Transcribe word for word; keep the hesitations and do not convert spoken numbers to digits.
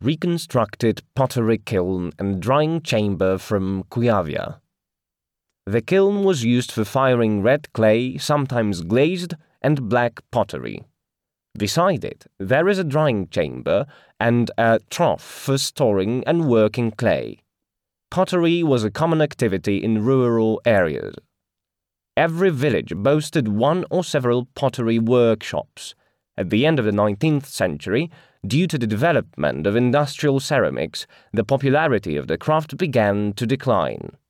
reconstructed pottery kiln and drying chamber from Kujawia. The kiln was used for firing red clay, sometimes glazed, and black pottery. Beside it, there is a drying chamber and a trough for storing and working clay. Pottery was a common activity in rural areas. Every village boasted one or several pottery workshops. At the end of the nineteenth century, due to the development of industrial ceramics, the popularity of the craft began to decline.